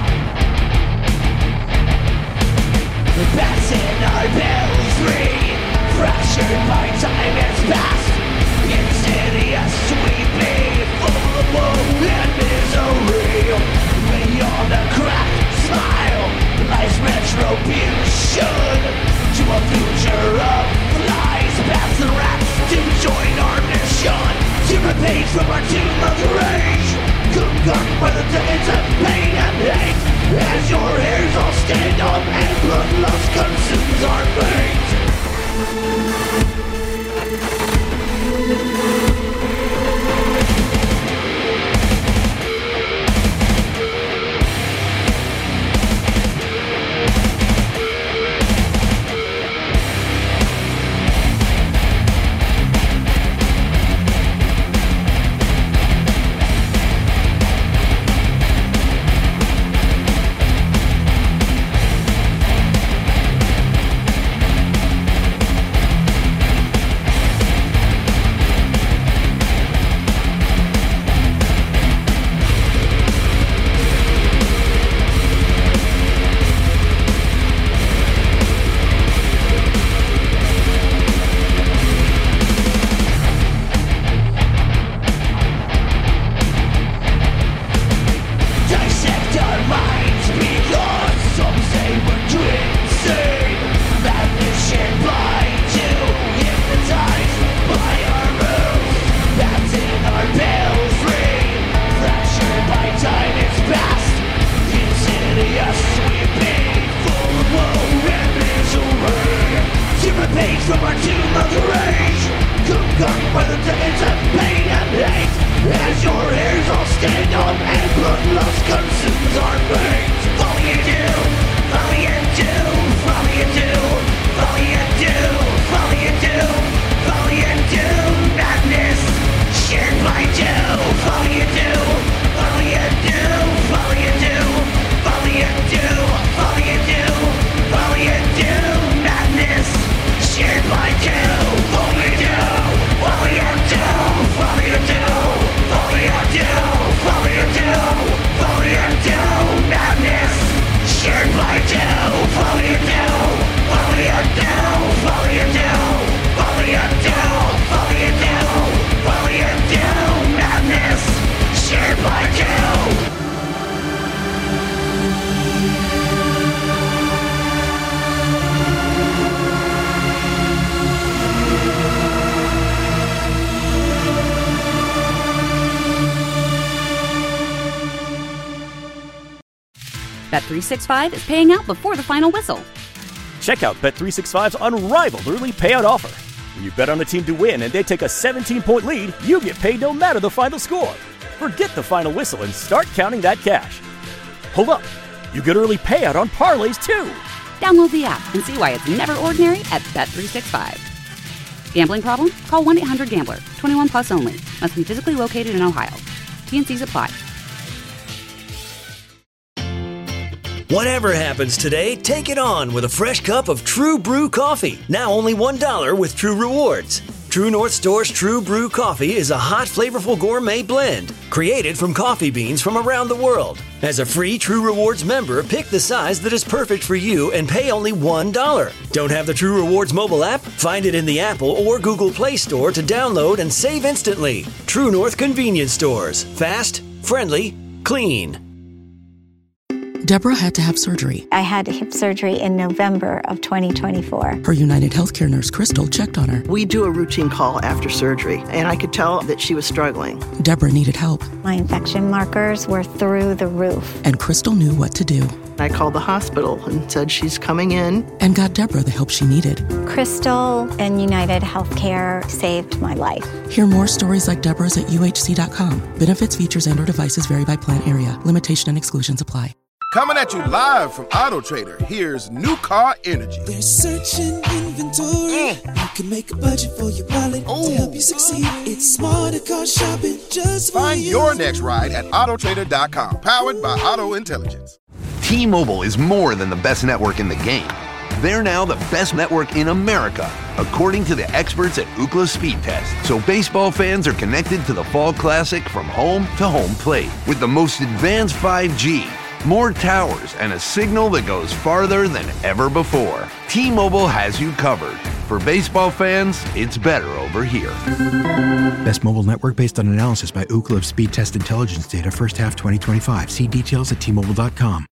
Passing our bells free. blood loss consumes our brains. Falling into, falling into, falling into, falling into, falling into, falling into madness. Shared by two, falling into, falling into, falling into, falling into, falling into, falling into madness. Shared by two, falling into, falling into, falling into, falling into, falling into, falling into madness. Shared by two, falling into, falling into, falling into, falling into, falling into, falling into madness. Shared by two. Bet three sixty-five is paying out before the final whistle. Check out Bet three sixty-five's unrivaled early payout offer. When you bet on a team to win and they take a seventeen-point lead, you get paid no matter the final score. Forget the final whistle and start counting that cash. Hold up. You get early payout on parlays too. Download the app and see why it's never ordinary at Bet three sixty-five. Gambling problem? Call one eight hundred gambler. twenty-one plus only. Must be physically located in Ohio. T N Cs apply. Whatever happens today, take it on with a fresh cup of True Brew coffee. Now only one dollar with True Rewards. True North Store's True Brew coffee is a hot, flavorful gourmet blend created from coffee beans from around the world. As a free True Rewards member, pick the size that is perfect for you and pay only one dollar. Don't have the True Rewards mobile app? Find it in the Apple or Google Play Store to download and save instantly. True North Convenience Stores. Fast, friendly, clean. Deborah had to have surgery. I had hip surgery in November of twenty twenty-four. Her United Healthcare nurse, Crystal, checked on her. We do a routine call after surgery, and I could tell that she was struggling. Deborah needed help. My infection markers were through the roof. And Crystal knew what to do. I called the hospital and said she's coming in. And got Deborah the help she needed. Crystal and United Healthcare saved my life. Hear more stories like Deborah's at U H C dot com. Benefits, features, and or devices vary by plan area. Limitation and exclusions apply. Coming at you live from Auto Trader, here's New Car Energy. They're searching inventory. Mm. You can make a budget for your wallet to help you succeed. It's smarter car shopping just for Find you. your next ride at auto trader dot com, powered by Auto Intelligence. T-Mobile is more than the best network in the game. They're now the best network in America, according to the experts at Ookla Speed Test. So baseball fans are connected to the Fall Classic from home to home plate with the most advanced five G, more towers, and a signal that goes farther than ever before. T-Mobile has you covered. For baseball fans, it's better over here. Best mobile network based on analysis by Ookla of Speed Test Intelligence data first half twenty twenty-five. See details at T Mobile dot com.